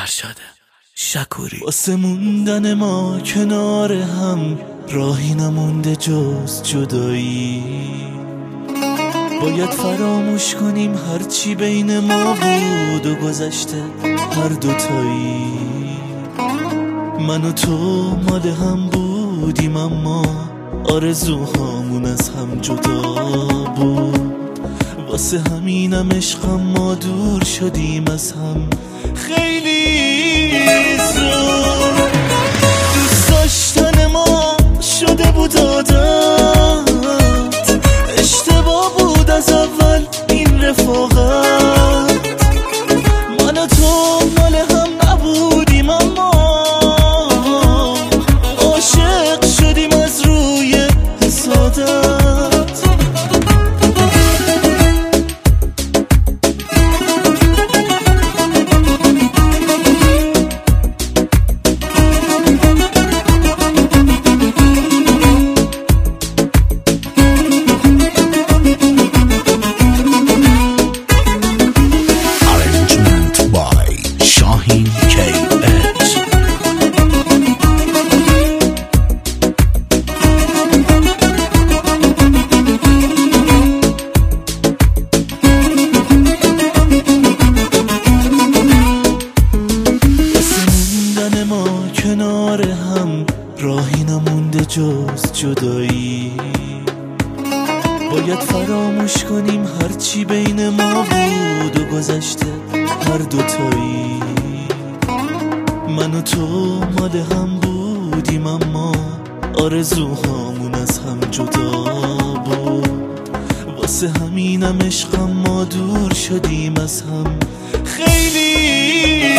فرشاد شکوری. واسه موندن ما کنار هم راهی نمونده جز جدایی، باید فراموش کنیم هرچی بین ما بود و گذشته هر دوتایی. من و تو مال هم بودیم اما آرزوهامون از هم جدا بود، واسه همینم عشقم ما دور شدیم از هم خیلی زود. دوست داشتن ما شده بود عادت، اشتباه بود از اول این رفاقت. من و تو مال هم نبودیم اما عاشق شدیم از روی حسادت. کنار هم راهی نمونده جز جدایی، باید فراموش کنیم هرچی بین ما بود و گذشته هر دوتایی. من و تو مال هم بودیم اما آرزوهامون از هم جدا بود، واسه همینم عشقم ما دور شدیم از هم خیلی